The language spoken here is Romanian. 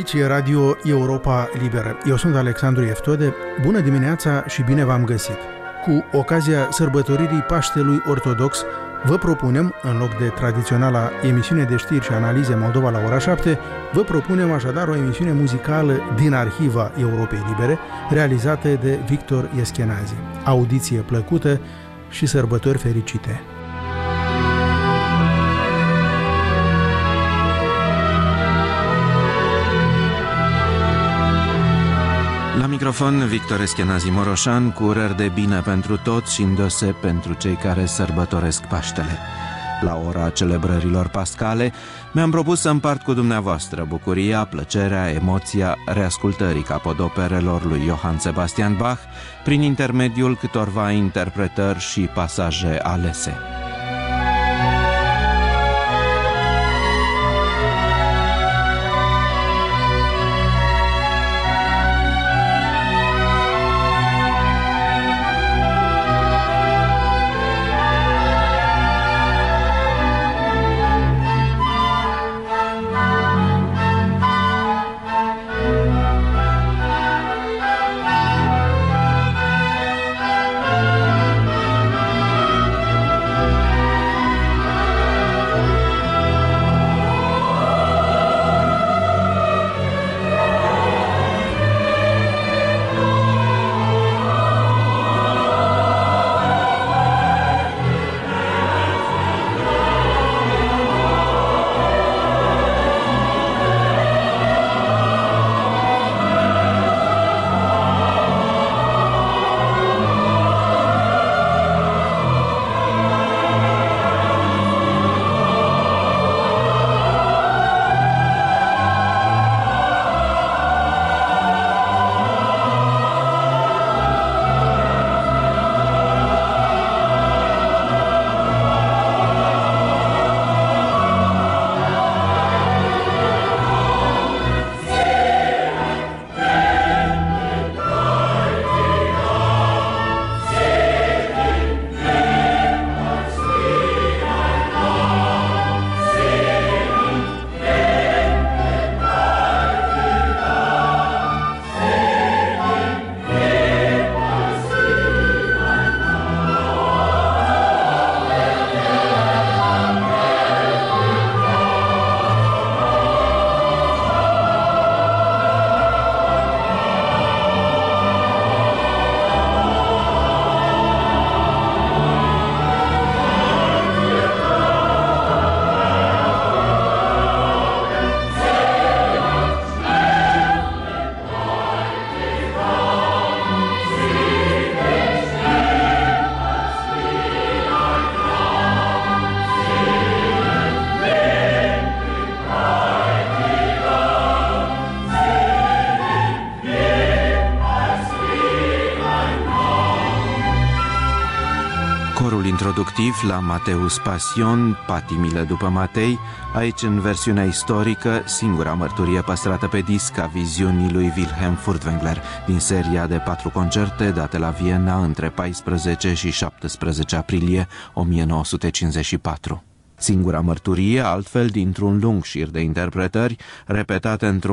Aici e Radio Europa Liberă. Eu sunt Alexandru Eftode. Bună dimineața și bine v-am găsit! Cu ocazia sărbătoririi Paștelui Ortodox, vă propunem, în loc de tradiționala emisiune de știri și analize Moldova la ora 7, vă propunem așadar o emisiune muzicală din arhiva Europei Libere, realizată de Victor Eschenazi. Audiție plăcută și sărbători fericite! La microfon, Victor Eschenazi Moroșan, cu urări de bine pentru toți și îndeoseb pentru cei care sărbătoresc Paștele. La ora celebrărilor pascale, mi-am propus să împart cu dumneavoastră bucuria, plăcerea, emoția reascultării capodoperelor lui Johann Sebastian Bach prin intermediul câtorva interpretări și pasaje alese. Introductiv la Mateus Passion, Patimile după Matei, aici în versiunea istorică, singura mărturie păstrată pe disc a viziunii lui Wilhelm Furtwängler din seria de 4 concerte date la Viena între 14 și 17 aprilie 1954. Singura mărturie, altfel, dintr-un lung șir de interpretări, repetate într-un